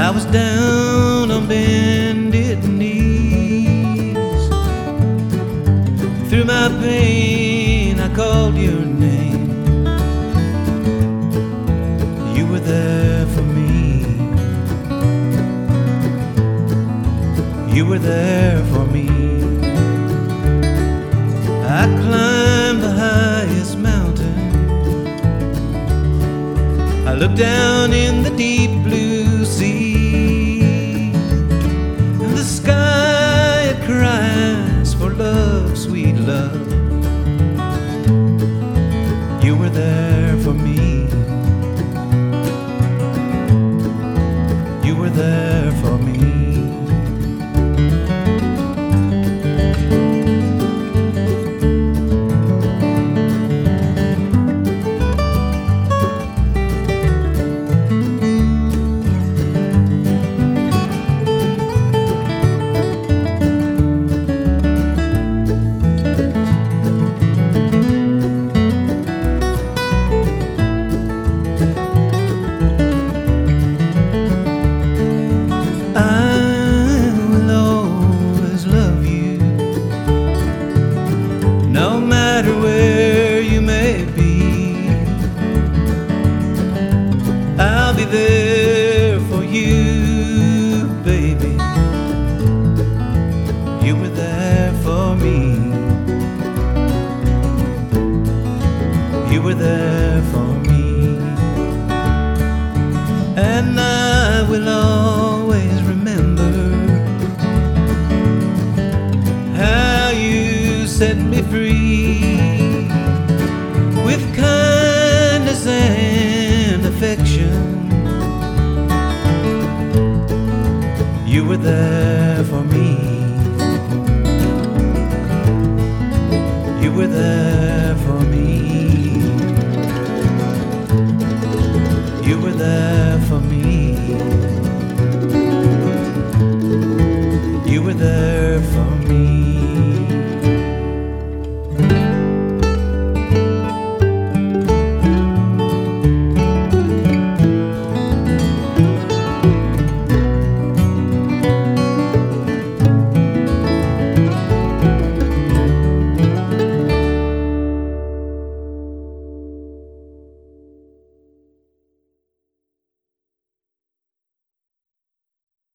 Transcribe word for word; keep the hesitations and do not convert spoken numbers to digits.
I was down on bended knees. Through my pain I called your name. You were there for me. You were there for me. I climbed the highest mountain. I looked down in the deep blue sea, and the sky it cries for love, sweet love. You were there for me. You were there for me. No matter where you may be, I'll be there for you, baby. You were there for me. You were there for me. And I will always remember how you set me free, with kindness and affection. You were there for me. You were there for me. You were there for me. You were there